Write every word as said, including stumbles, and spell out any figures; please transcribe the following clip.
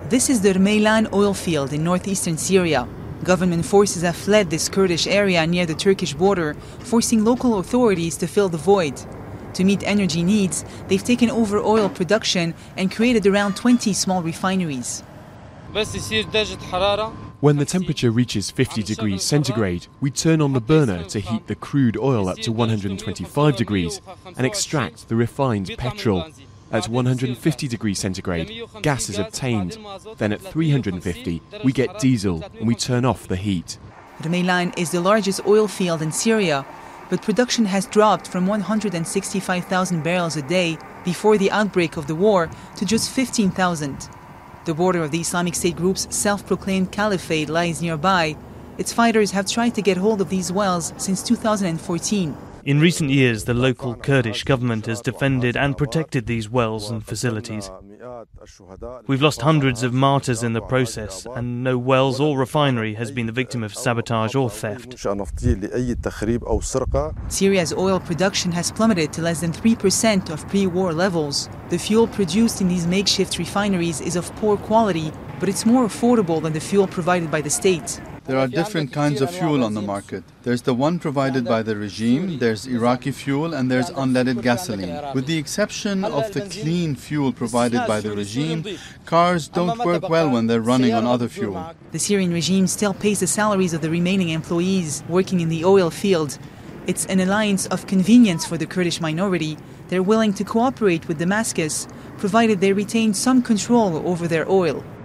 This is the Rumeylan oil field in northeastern Syria. Government forces have fled this Kurdish area near the Turkish border, forcing local authorities to fill the void. To meet energy needs, they've taken over oil production and created around twenty small refineries. When the temperature reaches fifty degrees centigrade, we turn on the burner to heat the crude oil up to one hundred twenty-five degrees and extract the refined petrol. At one hundred fifty degrees centigrade, gas is obtained. Then at three hundred fifty, we get diesel and we turn off the heat. Rumeylan is the largest oil field in Syria, but production has dropped from one hundred sixty-five thousand barrels a day before the outbreak of the war to just fifteen thousand. The border of the Islamic State group's self-proclaimed caliphate lies nearby. Its fighters have tried to get hold of these wells since two thousand fourteen. In recent years, the local Kurdish government has defended and protected these wells and facilities. We've lost hundreds of martyrs in the process, and no wells or refinery has been the victim of sabotage or theft. Syria's oil production has plummeted to less than three percent of pre-war levels. The fuel produced in these makeshift refineries is of poor quality, but it's more affordable than the fuel provided by the state. There are different kinds of fuel on the market. There's the one provided by the regime, there's Iraqi fuel, and there's unleaded gasoline. With the exception of the clean fuel provided by the regime, cars don't work well when they're running on other fuel. The Syrian regime still pays the salaries of the remaining employees working in the oil field. It's an alliance of convenience for the Kurdish minority. They're willing to cooperate with Damascus, provided they retain some control over their oil.